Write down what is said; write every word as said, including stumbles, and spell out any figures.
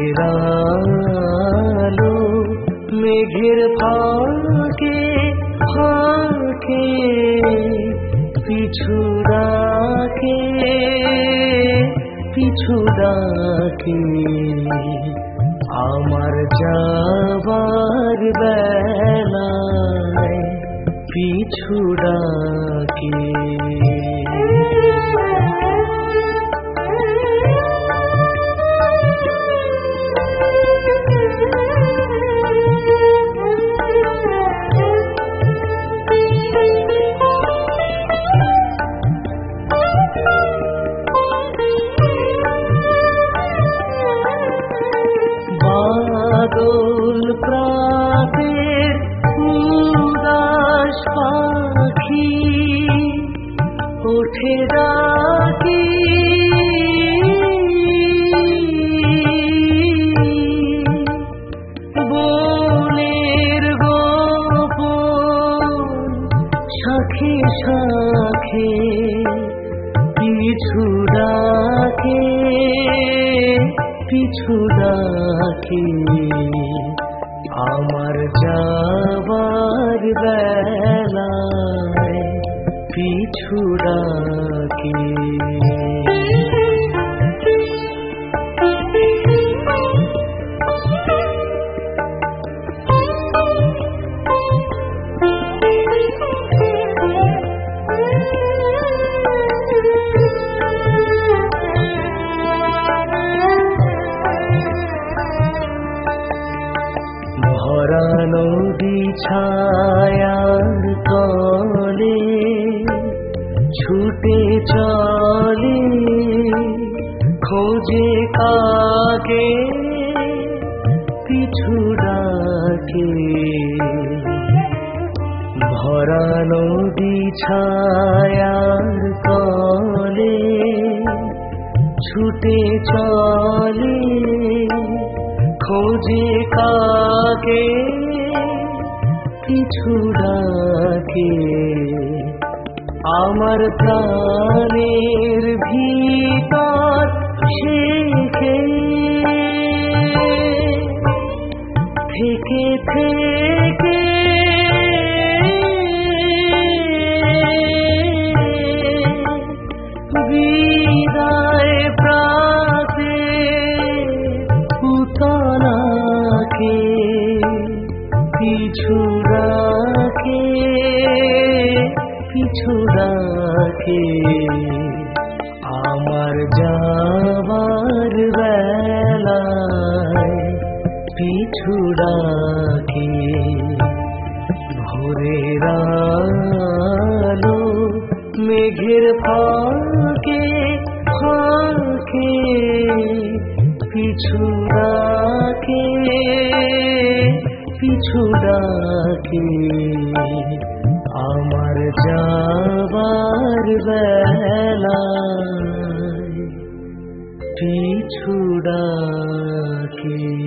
ভোরের আলো মেঘের ফাঁকে ফাঁকে পিছু ডাকে পিছু ডাকে আমার যাবার বেলায় পিছু ডাকে। বাদল প্রাতের উদাস পাখি ওঠে ডাকি বনের গোপন শাখে শাখে পিছু ডাকে পিছু ডাকে আমার যাবার বেলায় পিছু ডাকে। ভরা নদী ছায়ার তলে ছুটে চলে খোঁজে কাকে পিছু ডাকে। ভরা নদী ছায়ার তলে ছুটে চলে খোঁজে কাকে পিছু ডাকে আমার প্রাণের ভিতর থেকে থেকে থেকে বিদায় প্রাতে উতলাকে পিছু ডাকে পিছু ডাকে আমার যাবার বেলায় পিছু ডাকে। ভোরের আলো মেঘের ফাঁকে ফাঁকে পিছু ডাকে পিছু ডাকে আমার যাবার বেলায় পিছু ডাকে।